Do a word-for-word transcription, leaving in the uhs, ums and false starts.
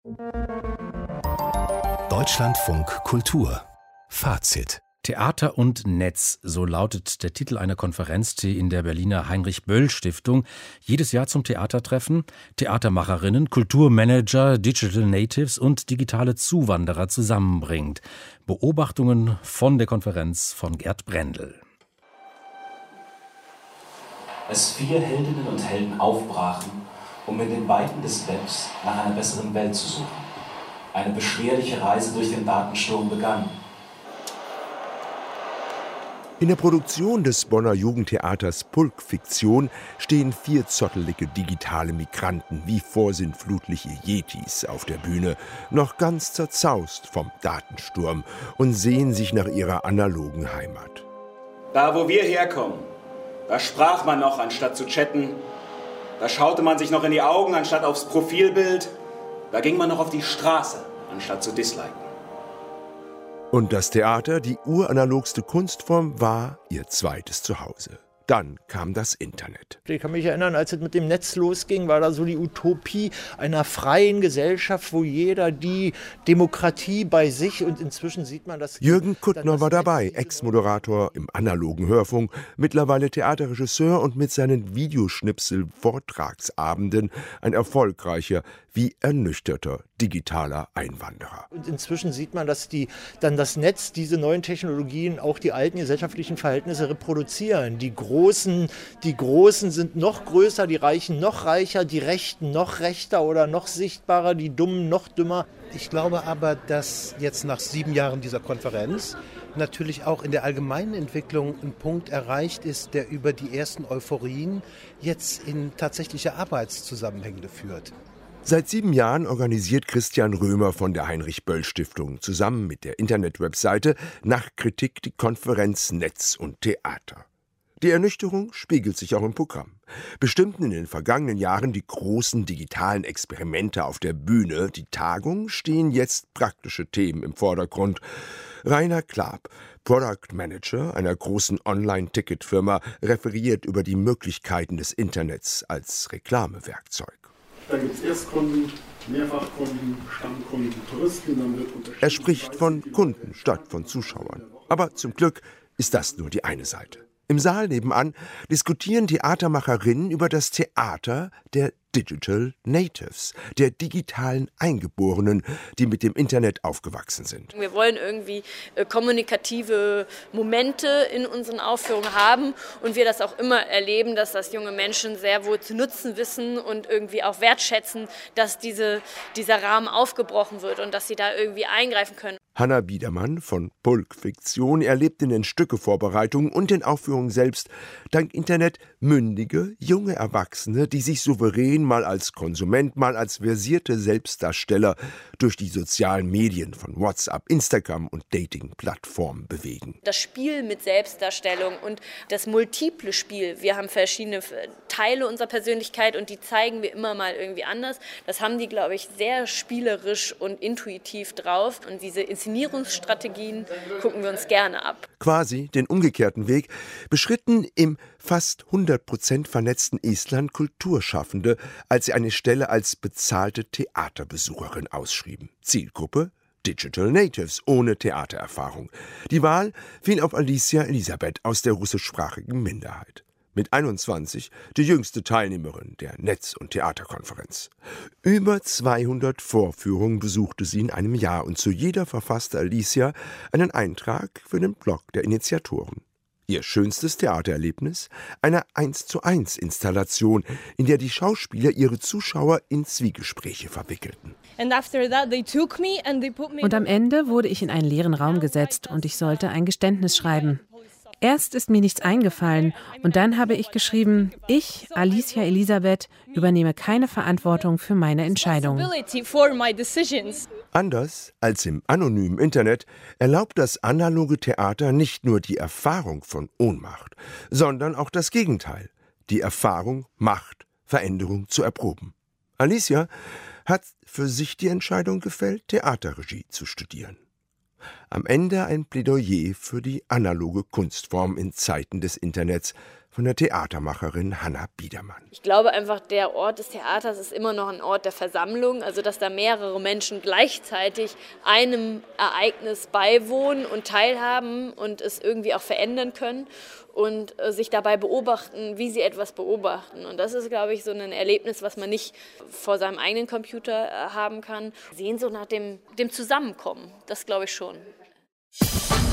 Deutschlandfunk Kultur. Fazit. Theater und Netz, so lautet der Titel einer Konferenz, die in der Berliner Heinrich-Böll-Stiftung jedes Jahr zum Theatertreffen Theatermacherinnen, Kulturmanager, Digital Natives und digitale Zuwanderer zusammenbringt. Beobachtungen von der Konferenz von Gerd Brendel. Als vier Heldinnen und Helden aufbrachen, um in den Weiten des Webs nach einer besseren Welt zu suchen. Eine beschwerliche Reise durch den Datensturm begann. In der Produktion des Bonner Jugendtheaters Pulp-Fiktion stehen vier zottelige digitale Migranten wie vorsintflutliche Yetis auf der Bühne, noch ganz zerzaust vom Datensturm und sehen sich nach ihrer analogen Heimat. Da, wo wir herkommen, da sprach man noch, anstatt zu chatten. Da schaute man sich noch in die Augen, anstatt aufs Profilbild. Da ging man noch auf die Straße, anstatt zu disliken. Und das Theater, die uranalogste Kunstform, war ihr zweites Zuhause. Dann kam das Internet. Ich kann mich erinnern, als es mit dem Netz losging, war da so die Utopie einer freien Gesellschaft, wo jeder die Demokratie bei sich, und inzwischen sieht man das. Jürgen Kuttner war dabei, Ex-Moderator im analogen Hörfunk, mittlerweile Theaterregisseur und mit seinen Videoschnipsel-Vortragsabenden ein erfolgreicher wie ernüchterter digitaler Einwanderer. Und inzwischen sieht man, dass die, dann das Netz, diese neuen Technologien auch die alten gesellschaftlichen Verhältnisse reproduzieren. Die Großen, die Großen sind noch größer, die Reichen noch reicher, die Rechten noch rechter oder noch sichtbarer, die Dummen noch dümmer. Ich glaube aber, dass jetzt nach sieben Jahren dieser Konferenz natürlich auch in der allgemeinen Entwicklung ein Punkt erreicht ist, der über die ersten Euphorien jetzt in tatsächliche Arbeitszusammenhänge führt. Seit sieben Jahren organisiert Christian Römer von der Heinrich-Böll-Stiftung zusammen mit der Internetwebseite Nach Kritik die Konferenz Netz und Theater. Die Ernüchterung spiegelt sich auch im Programm. Bestimmten in den vergangenen Jahren die großen digitalen Experimente auf der Bühne, die Tagung, stehen jetzt praktische Themen im Vordergrund. Rainer Klaab, Product Manager einer großen Online-Ticketfirma, referiert über die Möglichkeiten des Internets als Reklamewerkzeug. Da gibt es Erstkunden, Mehrfachkunden, Stammkunden, Touristen. Dann wird er spricht von Kunden statt von Zuschauern. Aber zum Glück ist das nur die eine Seite. Im Saal nebenan diskutieren Theatermacherinnen über das Theater der Digital Natives, der digitalen Eingeborenen, die mit dem Internet aufgewachsen sind. Wir wollen irgendwie äh, kommunikative Momente in unseren Aufführungen haben und wir das auch immer erleben, dass das junge Menschen sehr wohl zu nutzen wissen und irgendwie auch wertschätzen, dass diese, dieser Rahmen aufgebrochen wird und dass sie da irgendwie eingreifen können. Hanna Biedermann von Pulp-Fiktion erlebt in den Stückevorbereitungen und den Aufführungen selbst dank Internet mündige, junge Erwachsene, die sich souverän mal als Konsument, mal als versierte Selbstdarsteller durch die sozialen Medien von WhatsApp, Instagram und Dating-Plattformen bewegen. Das Spiel mit Selbstdarstellung und das multiple Spiel. Wir haben verschiedene Teile unserer Persönlichkeit und die zeigen wir immer mal irgendwie anders. Das haben die, glaube ich, sehr spielerisch und intuitiv drauf. Und diese Inszenierungsstrategien gucken wir uns gerne ab. Quasi den umgekehrten Weg beschritten im fast hundert Prozent vernetzten Estland Kulturschaffende, als sie eine Stelle als bezahlte Theaterbesucherin ausschrieben. Zielgruppe: Digital Natives ohne Theatererfahrung. Die Wahl fiel auf Alicia Elisabeth aus der russischsprachigen Minderheit. Mit einundzwanzig die jüngste Teilnehmerin der Netz- und Theaterkonferenz. Über zweihundert Vorführungen besuchte sie in einem Jahr und zu jeder verfasste Alicia einen Eintrag für den Blog der Initiatoren. Ihr schönstes Theatererlebnis? Eine eins zu eins Installation, in der die Schauspieler ihre Zuschauer in Zwiegespräche verwickelten. Und am Ende wurde ich in einen leeren Raum gesetzt und ich sollte ein Geständnis schreiben. Erst ist mir nichts eingefallen und dann habe ich geschrieben, ich, Alicia Elisabeth, übernehme keine Verantwortung für meine Entscheidungen. Anders als im anonymen Internet erlaubt das analoge Theater nicht nur die Erfahrung von Ohnmacht, sondern auch das Gegenteil, die Erfahrung, Macht, Veränderung zu erproben. Alicia hat für sich die Entscheidung gefällt, Theaterregie zu studieren. Am Ende ein Plädoyer für die analoge Kunstform in Zeiten des Internets, von der Theatermacherin Hanna Biedermann. Ich glaube einfach, der Ort des Theaters ist immer noch ein Ort der Versammlung, also dass da mehrere Menschen gleichzeitig einem Ereignis beiwohnen und teilhaben und es irgendwie auch verändern können und sich dabei beobachten, wie sie etwas beobachten. Und das ist, glaube ich, so ein Erlebnis, was man nicht vor seinem eigenen Computer haben kann. Sehnsucht nach dem, dem Zusammenkommen, das glaube ich schon.